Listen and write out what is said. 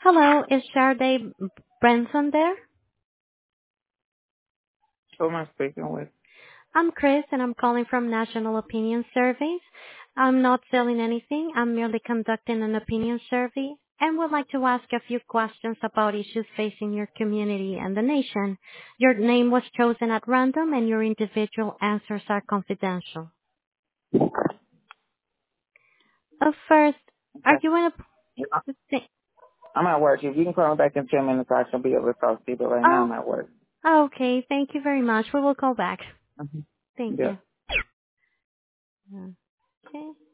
Hello, is Sharday Branson there? Who am I speaking with? I'm Chris, and I'm calling from National Opinion Surveys. I'm not selling anything. I'm merely conducting an opinion survey and would like to ask a few questions about issues facing your community and the nation. Your name was chosen at random, and your individual answers are confidential. First, are Okay. you in a... I'm at work. If you can call me back in 10 minutes, I should be able to talk to you, but right now Oh, I'm at work. okay. Thank you very much. We will call back. hmm Thank Yeah. you. Okay.